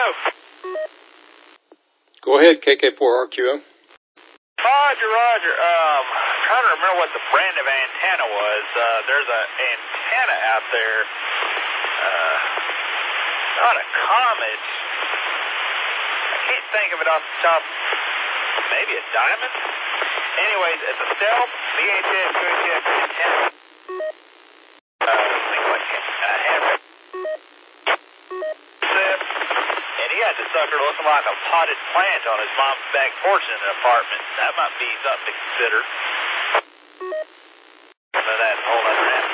Go ahead, KK4RQO. Roger. Trying to remember what the brand of antenna was. There's an antenna out there. Not a Comet. I can't think of it off the top. Maybe a Diamond? Anyways, it's a Stealth VHF QHF antenna. Things like hammer. And he had the sucker looking like a potted plant on his mom's back porch in an apartment. That might be something to consider. So that's a whole other end.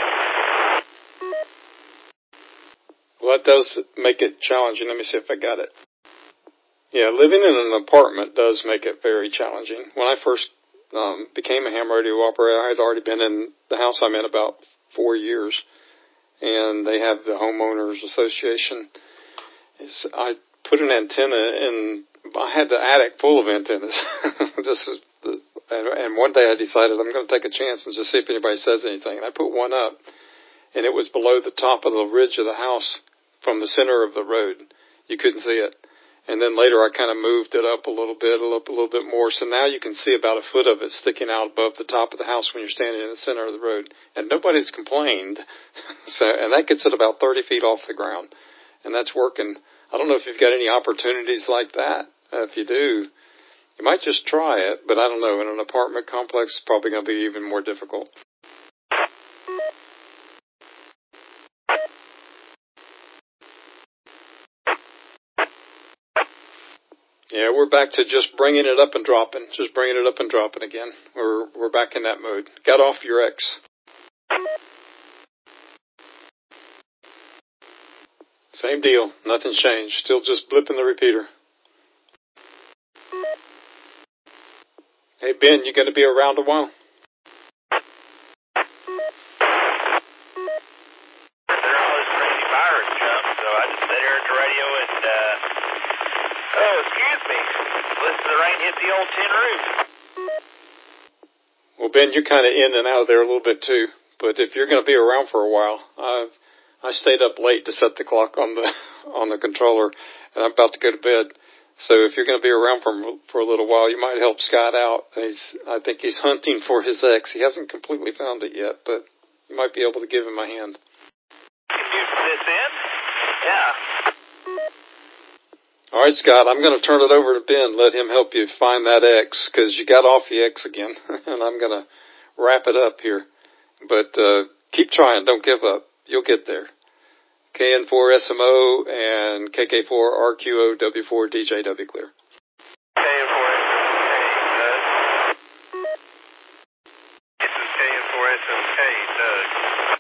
Well, that does make it challenging. Let me see if I got it. Yeah, living in an apartment does make it very challenging. When I first became a ham radio operator, I had already been in the house I'm in about 4 years, and they have the homeowners association. I put an antenna in. I had the attic full of antennas. And one day I decided I'm going to take a chance and just see if anybody says anything. And I put one up, and it was below the top of the ridge of the house from the center of the road. You couldn't see it. And then later I kind of moved it up a little bit more. So now you can see about a foot of it sticking out above the top of the house when you're standing in the center of the road. And nobody's complained. And that gets it about 30 feet off the ground. And that's working. I don't know if you've got any opportunities like that. If you do, you might just try it. But I don't know. In an apartment complex, it's probably going to be even more difficult. Yeah, we're back to just bringing it up and dropping. Just bringing it up and dropping again. We're back in that mode. Got off your X. Same deal. Nothing's changed. Still just blipping the repeater. Hey, Ben, you going to be around a while? Hit the old tin roof. Well, Ben, you're kind of in and out of there a little bit too. But if you're going to be around for a while, I stayed up late to set the clock on the controller, and I'm about to go to bed. So if you're going to be around for a little while, you might help Scott out. I think he's hunting for his X. He hasn't completely found it yet, but you might be able to give him a hand. Can you do this in? Yeah. All right, Scott, I'm going to turn it over to Ben. Let him help you find that X, because you got off the X again, and I'm going to wrap it up here. But keep trying. Don't give up. You'll get there. KN4SMO and KK4RQO W4DJW clear. KN4SMK, Doug. This is KN4SMK, Doug.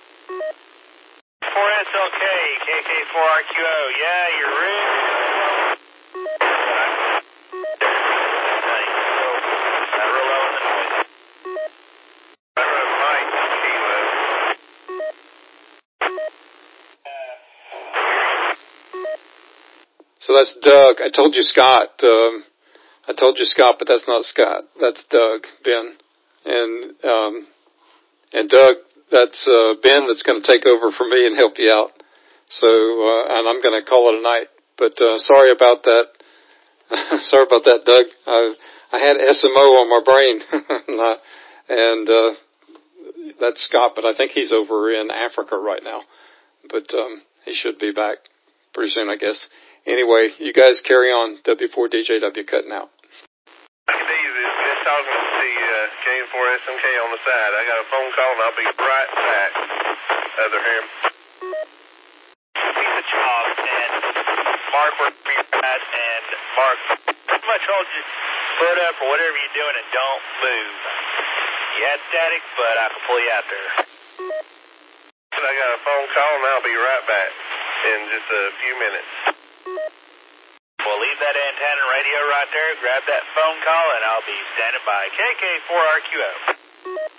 4SLK, KK4RQO. Yeah, you're ready. So that's Doug. I told you Scott. But that's not Scott. That's Doug, Ben. And Doug, that's Ben that's going to take over for me and help you out. So, and I'm going to call it a night. But sorry about that. Sorry about that, Doug. I had SMO on my brain. and that's Scott, but I think he's over in Africa right now. But he should be back pretty soon, I guess. Anyway, you guys carry on. W4DJW cutting out. Just talking to the KN4SMK on the side. I got a phone call and I'll be right back. Other ham. Piece of chalk and Mark worked for your dad, and Mark pretty much hold your foot up or whatever you're doing and don't move. You had static, but I can pull you out there. I got a phone call and I'll be right back in just a few minutes. Well, leave that antenna radio right there, grab that phone call, and I'll be standing by. KK4RQO.